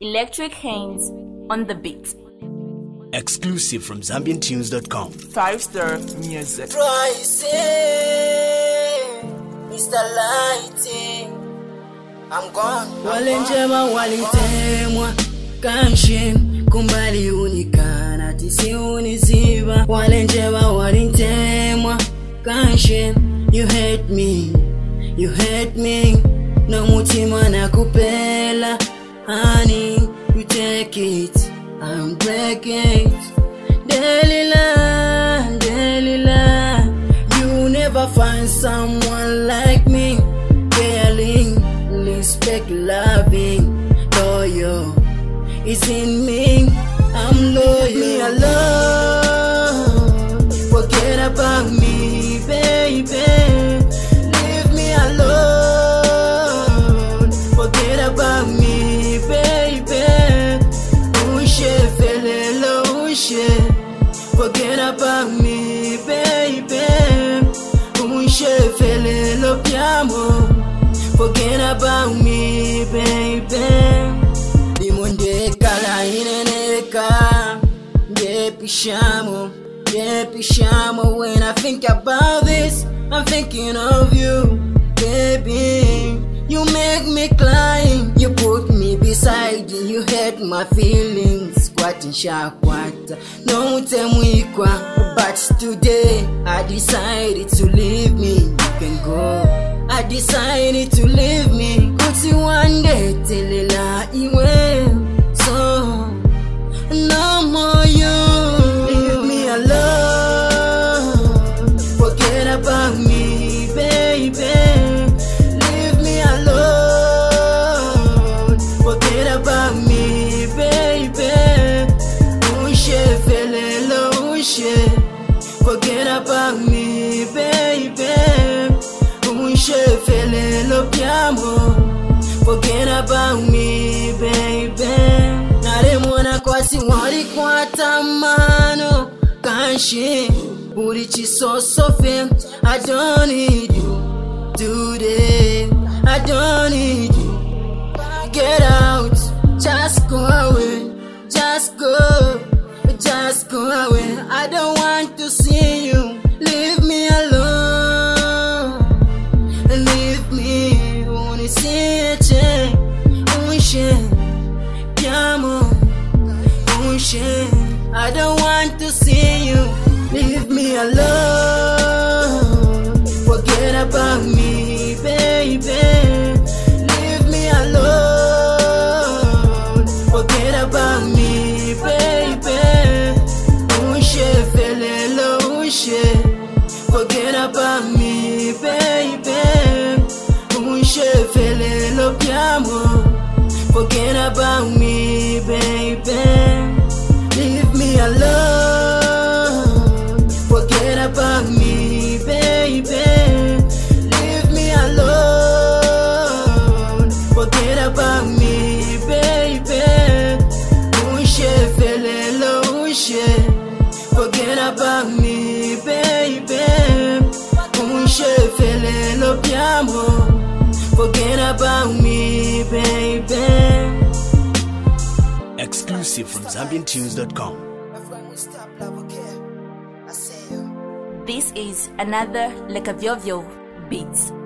Electric Hands on the beat. Exclusive from ZambianTunes.com. 5-star music. Pricey, Mr. Lighting, I'm gone. Walenjema walitemwa kanshin kumbali unikana tisi uniziva. Walenjema walitemwa kanshin. You hate me, no mutima nakupela. Honey, you take it, I'm breaking it. Delilah, you never find someone like me. Caring, respect, loving, loyal, it's in me, I'm loyal. Leave me alone, forget about me, baby. Leave me alone, forget about me, baby. Forget about me, baby. Forget about me, baby. Dimondeka la ineneka. Pishamo. When I think about this, I'm thinking of you, baby. You make me cry. You put me beside you. You hurt my feelings. Shakwata. No temwikwa. But today I decided to leave me. You can go. I decided to leave me. Kuti one day telela iwe. So no more you. Leave me alone. Forget about me, baby. Leave me alone. Forget about me, baby. Forget about me, baby. Forget about me, baby. Naremona kwasi wali kwa tamano. Kanshi, urichi so fame. I don't need you today. I don't need you. Get out, just go away. Just go away. I don't want to see you. Leave me alone. Leave me. Only see a change. I don't want to see you. Leave me alone. Forget about me, baby. Leave me alone. Forget about me, baby. Forget about me, baby. Forget about me, baby. Leave me alone. Forget about me, baby. Leave me alone. Forget about me, baby. Forget about me, baby. Forget about me, baby. Exclusive from ZambianTunes.com. This is another Lekavyoyo Beats.